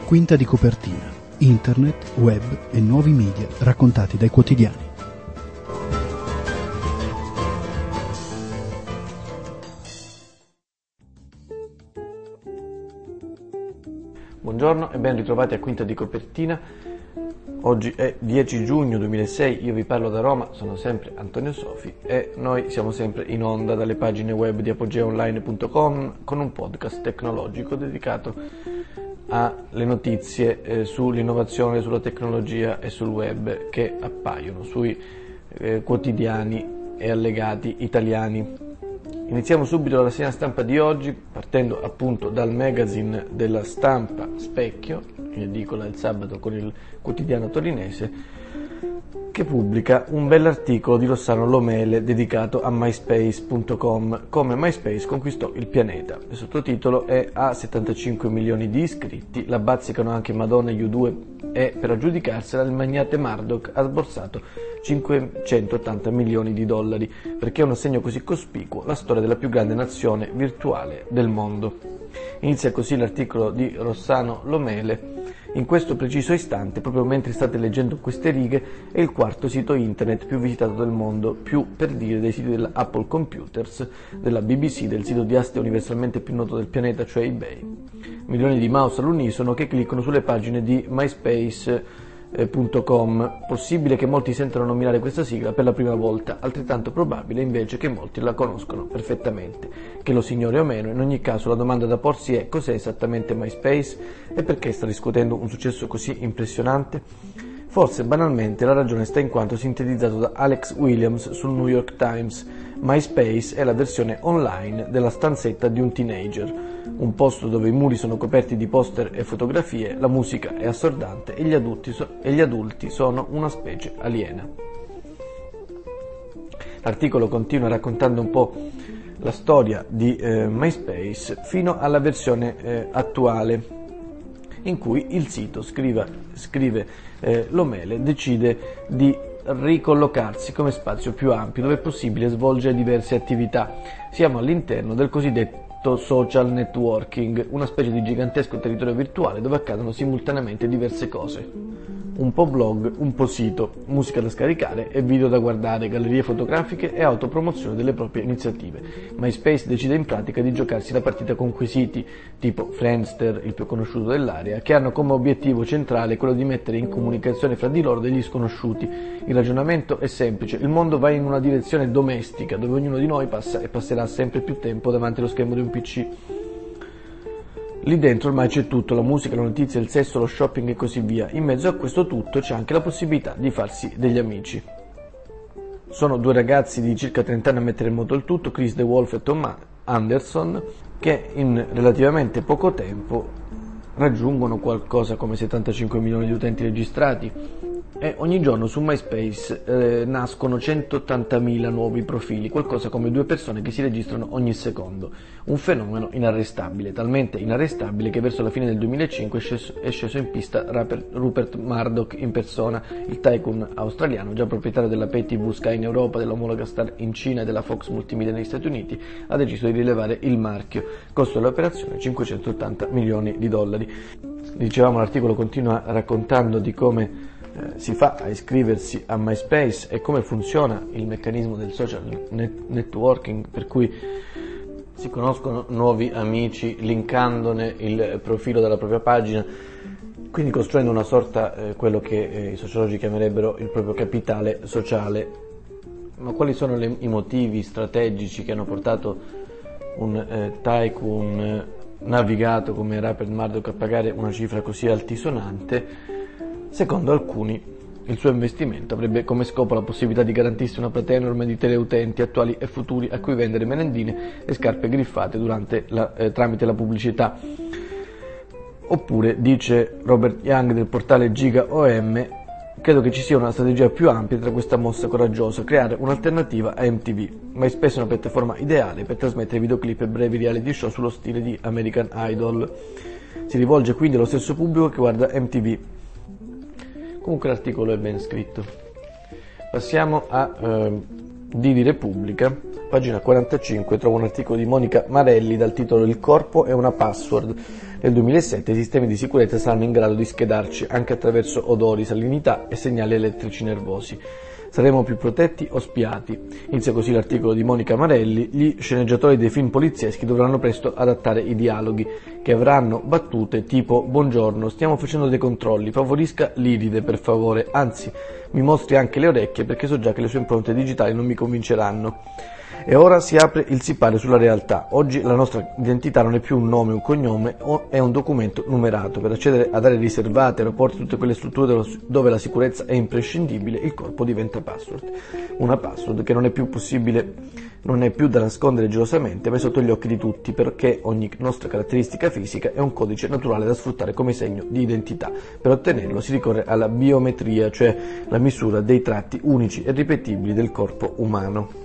Quinta di copertina, internet, web e nuovi media raccontati dai quotidiani. Buongiorno e ben ritrovati a Quinta di copertina. Oggi è 10 giugno 2006, io vi parlo da Roma, sono sempre Antonio Sofi e noi siamo sempre in onda dalle pagine web di apogeaonline.com con un podcast tecnologico dedicato alle notizie sull'innovazione, sulla tecnologia e sul web che appaiono sui quotidiani e allegati italiani. Iniziamo subito la rassegna stampa di oggi partendo appunto dal magazine della Stampa Specchio, in edicola il sabato con il quotidiano torinese, che pubblica un bell'articolo di Rossano Lomele dedicato a MySpace.com, come MySpace conquistò il pianeta. Il sottotitolo è "A 75 milioni di iscritti, la bazzicano anche Madonna e U2 e per aggiudicarsela il magnate Murdoch ha sborsato 580 milioni di dollari, perché è un assegno così cospicuo la storia della più grande nazione virtuale del mondo". Inizia così l'articolo di Rossano Lomele. In questo preciso istante, proprio mentre state leggendo queste righe, è il quarto sito internet più visitato del mondo, più per dire dei siti della Apple Computers, della BBC, del sito di aste universalmente più noto del pianeta, cioè eBay. Milioni di mouse all'unisono che cliccano sulle pagine di MySpace.com. Possibile che molti sentano nominare questa sigla per la prima volta, altrettanto probabile invece che molti la conoscono perfettamente. Che lo si ignori o meno, in ogni caso la domanda da porsi è: cos'è esattamente MySpace e perché sta riscuotendo un successo così impressionante? Forse banalmente la ragione sta in quanto sintetizzato da Alex Williams sul New York Times. MySpace è la versione online della stanzetta di un teenager, un posto dove i muri sono coperti di poster e fotografie, la musica è assordante e gli adulti sono una specie aliena. L'articolo continua raccontando un po' la storia di MySpace fino alla versione attuale, in cui il sito, scrive Lomele, decide di ricollocarsi come spazio più ampio dove è possibile svolgere diverse attività. Siamo all'interno del cosiddetto social networking, una specie di gigantesco territorio virtuale dove accadono simultaneamente diverse cose. Un po' blog, un po' sito, musica da scaricare e video da guardare, gallerie fotografiche e autopromozione delle proprie iniziative. MySpace decide in pratica di giocarsi la partita con quei siti, tipo Friendster, il più conosciuto dell'area, che hanno come obiettivo centrale quello di mettere in comunicazione fra di loro degli sconosciuti. Il ragionamento è semplice: il mondo va in una direzione domestica, dove ognuno di noi passa e passerà sempre più tempo davanti allo schermo di un PC. Lì dentro ormai c'è tutto, la musica, le notizie, il sesso, lo shopping e così via. In mezzo a questo tutto c'è anche la possibilità di farsi degli amici. Sono due ragazzi di circa 30 anni a mettere in moto il tutto, Chris DeWolf e Tom Anderson, che in relativamente poco tempo raggiungono qualcosa come 75 milioni di utenti registrati e ogni giorno su MySpace nascono 180.000 nuovi profili, qualcosa come 2 persone che si registrano ogni secondo. Un fenomeno inarrestabile, talmente inarrestabile che verso la fine del 2005 è sceso in pista Rupert Murdoch in persona, il tycoon australiano, già proprietario della Pay TV Sky in Europa, dell'omologa Star in Cina e della Fox Multimedia negli Stati Uniti, ha deciso di rilevare il marchio. Costo dell'operazione 580 milioni di dollari. Dicevamo, l'articolo continua raccontando di come si fa a iscriversi a MySpace e come funziona il meccanismo del social networking, per cui si conoscono nuovi amici linkandone il profilo della propria pagina, quindi costruendo una sorta, quello che i sociologi chiamerebbero il proprio capitale sociale. Ma quali sono i motivi strategici che hanno portato un tycoon navigato come Rupert Murdoch a pagare una cifra così altisonante? Secondo alcuni, il suo investimento avrebbe come scopo la possibilità di garantirsi una platea enorme di teleutenti attuali e futuri a cui vendere merendine e scarpe griffate tramite la pubblicità. Oppure, dice Robert Young del portale Giga OM, credo che ci sia una strategia più ampia tra questa mossa coraggiosa: creare un'alternativa a MTV. MySpace è una piattaforma ideale per trasmettere videoclip e brevi reality show sullo stile di American Idol. Si rivolge quindi allo stesso pubblico che guarda MTV. Comunque l'articolo è ben scritto. Passiamo a Didi Repubblica, Pagina 45 trovo un articolo di Monica Marelli dal titolo "Il corpo è una password". Nel 2007 i sistemi di sicurezza saranno in grado di schedarci anche attraverso odori, salinità e segnali elettrici nervosi. Saremo più protetti o spiati? Inizia così l'articolo di Monica Marelli. Gli sceneggiatori dei film polizieschi dovranno presto adattare i dialoghi, che avranno battute tipo: "Buongiorno, stiamo facendo dei controlli, favorisca l'iride per favore, anzi mi mostri anche le orecchie perché so già che le sue impronte digitali non mi convinceranno". E ora si apre il sipario sulla realtà. Oggi la nostra identità non è più un nome, un cognome, o è un documento numerato. Per accedere ad aree riservate, aeroporti, tutte quelle strutture dove la sicurezza è imprescindibile, il corpo diventa password. Una password che non è più possibile, non è più da nascondere gelosamente, ma è sotto gli occhi di tutti, perché ogni nostra caratteristica fisica è un codice naturale da sfruttare come segno di identità. Per ottenerlo si ricorre alla biometria, cioè la misura dei tratti unici e ripetibili del corpo umano.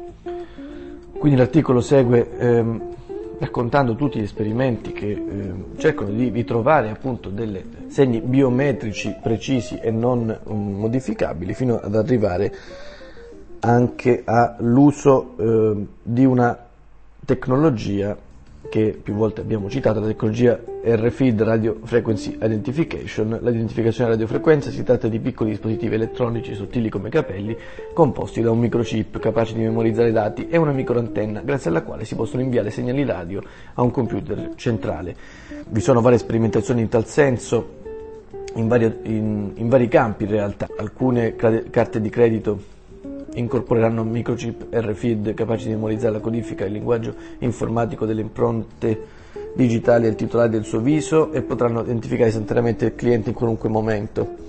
Quindi l'articolo segue raccontando tutti gli esperimenti che cercano di ritrovare appunto dei segni biometrici precisi e non modificabili, fino ad arrivare anche all'uso di una tecnologia che più volte abbiamo citato, la tecnologia RFID, Radio Frequency Identification. L'identificazione a radiofrequenza si tratta di piccoli dispositivi elettronici sottili come capelli, composti da un microchip capace di memorizzare dati e una microantenna, grazie alla quale si possono inviare segnali radio a un computer centrale. Vi sono varie sperimentazioni in tal senso, in vari campi in realtà. Alcune carte di credito incorporeranno microchip RFID capaci di memorizzare la codifica e il linguaggio informatico delle impronte digitali del titolare del suo viso e potranno identificare istantaneamente il cliente in qualunque momento.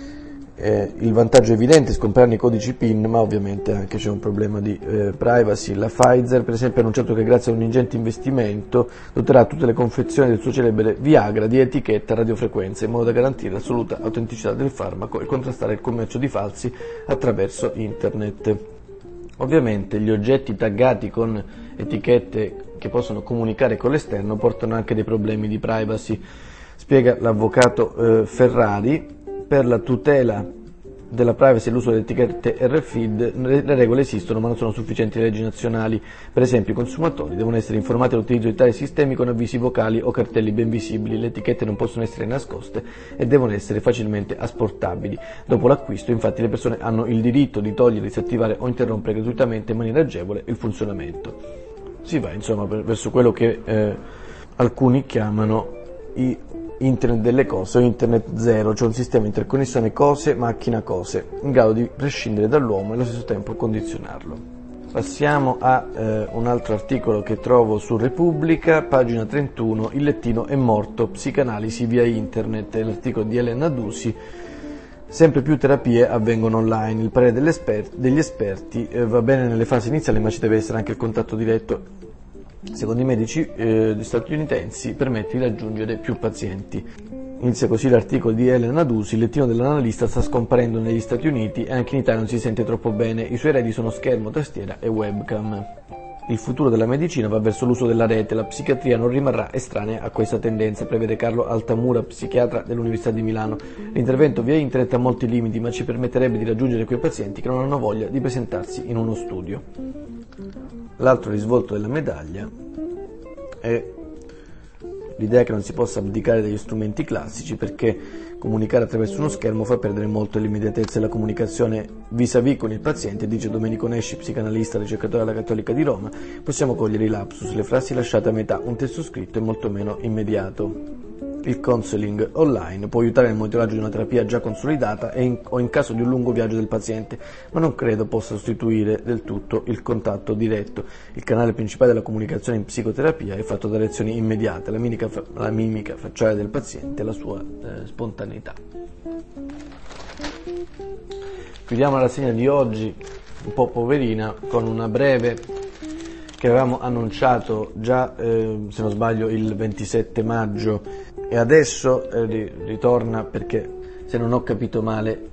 Il vantaggio è evidente: scompariranno i codici PIN, ma ovviamente anche c'è un problema di privacy. La Pfizer, per esempio, ha annunciato che grazie a un ingente investimento doterà tutte le confezioni del suo celebre Viagra di etichetta a radiofrequenza, in modo da garantire l'assoluta autenticità del farmaco e contrastare il commercio di falsi attraverso internet. Ovviamente gli oggetti taggati con etichette che possono comunicare con l'esterno portano anche dei problemi di privacy. Spiega l'avvocato Ferrari: per la tutela della privacy e l'uso delle etichette RFID le regole esistono, ma non sono sufficienti le leggi nazionali. Per esempio, i consumatori devono essere informati dell'utilizzo di tali sistemi con avvisi vocali o cartelli ben visibili. Le etichette non possono essere nascoste e devono essere facilmente asportabili. Dopo l'acquisto, infatti, le persone hanno il diritto di togliere, disattivare o interrompere gratuitamente in maniera agevole il funzionamento. Si va insomma verso quello che alcuni chiamano Internet delle cose o Internet zero, cioè un sistema di interconnessione cose-macchina-cose, in grado di prescindere dall'uomo e allo stesso tempo condizionarlo. Passiamo a un altro articolo che trovo su Repubblica, pagina 31, "Il lettino è morto, psicanalisi via internet", è l'articolo di Elena Dusi. Sempre più terapie avvengono online, il parere degli esperti va bene nelle fasi iniziali, ma ci deve essere anche il contatto diretto. Secondo i medici statunitensi permette di raggiungere più pazienti. Inizia così l'articolo di Elena Dusi: "Il lettino dell'analista sta scomparendo negli Stati Uniti e anche in Italia non si sente troppo bene. I suoi eredi sono schermo, tastiera e webcam. Il futuro della medicina va verso l'uso della rete, la psichiatria non rimarrà estranea a questa tendenza", prevede Carlo Altamura, psichiatra dell'Università di Milano. "L'intervento via internet ha molti limiti, ma ci permetterebbe di raggiungere quei pazienti che non hanno voglia di presentarsi in uno studio". L'altro risvolto della medaglia è l'idea che non si possa abdicare dagli strumenti classici, perché comunicare attraverso uno schermo fa perdere molto l'immediatezza della comunicazione vis-à-vis con il paziente. Dice Domenico Nesci, psicanalista, ricercatore alla Cattolica di Roma: "Possiamo cogliere i lapsus, le frasi lasciate a metà, un testo scritto è molto meno immediato". Il counseling online può aiutare nel monitoraggio di una terapia già consolidata o in caso di un lungo viaggio del paziente, ma non credo possa sostituire del tutto il contatto diretto. Il canale principale della comunicazione in psicoterapia è fatto da reazioni immediate, la mimica facciale del paziente e la sua spontaneità. Chiudiamo la rassegna di oggi, un po' poverina, con una breve che avevamo annunciato già, se non sbaglio, il 27 maggio, e adesso ritorna perché, se non ho capito male,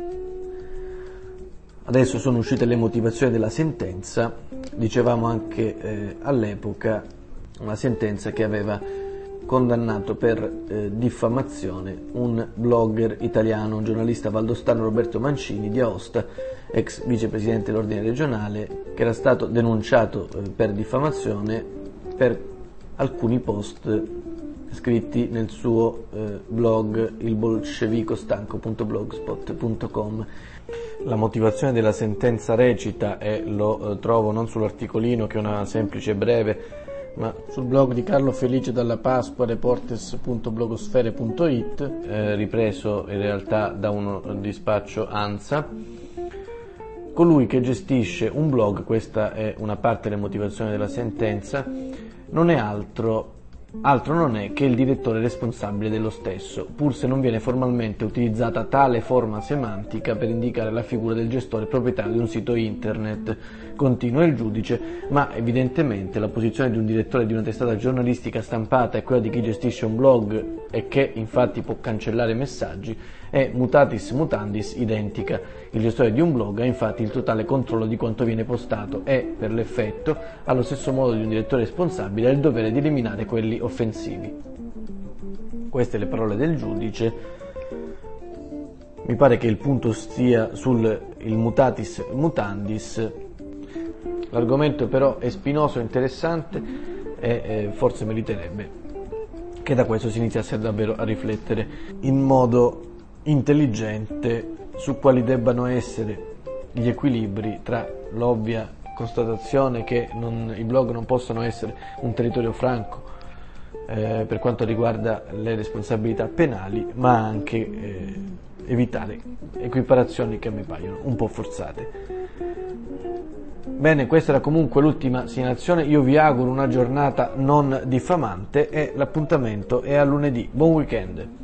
adesso sono uscite le motivazioni della sentenza. Dicevamo anche all'epoca una sentenza che aveva condannato per diffamazione un blogger italiano, un giornalista valdostano, Roberto Mancini di Aosta, ex vicepresidente dell'ordine regionale, che era stato denunciato per diffamazione per alcuni post scritti nel suo blog ilbolscevicostanco.blogspot.com. La motivazione della sentenza recita, e lo trovo non sull'articolino che è una semplice breve, ma sul blog di Carlo Felice Dalla Pasqua, reporters.blogosfere.it, ripreso in realtà da un dispaccio ANSA. Colui che gestisce un blog, questa è una parte delle motivazioni della sentenza, non è altro non è che il direttore responsabile dello stesso, pur se non viene formalmente utilizzata tale forma semantica per indicare la figura del gestore proprietario di un sito internet. Continua il giudice, ma evidentemente la posizione di un direttore di una testata giornalistica stampata è quella di chi gestisce un blog e che infatti può cancellare messaggi, è mutatis mutandis identica. Il gestore di un blog ha infatti il totale controllo di quanto viene postato e, per l'effetto, allo stesso modo di un direttore responsabile, ha il dovere di eliminare quelli offensivi. Queste le parole del giudice. Mi pare che il punto stia sul mutatis mutandis. L'argomento però è spinoso, interessante e forse meriterebbe che da questo si iniziasse davvero a riflettere in modo intelligente su quali debbano essere gli equilibri tra l'ovvia constatazione che i blog non possono essere un territorio franco per quanto riguarda le responsabilità penali, ma anche evitare equiparazioni che mi paiono un po' forzate. Bene, questa era comunque l'ultima segnalazione. Io vi auguro una giornata non diffamante e l'appuntamento è a lunedì. Buon weekend!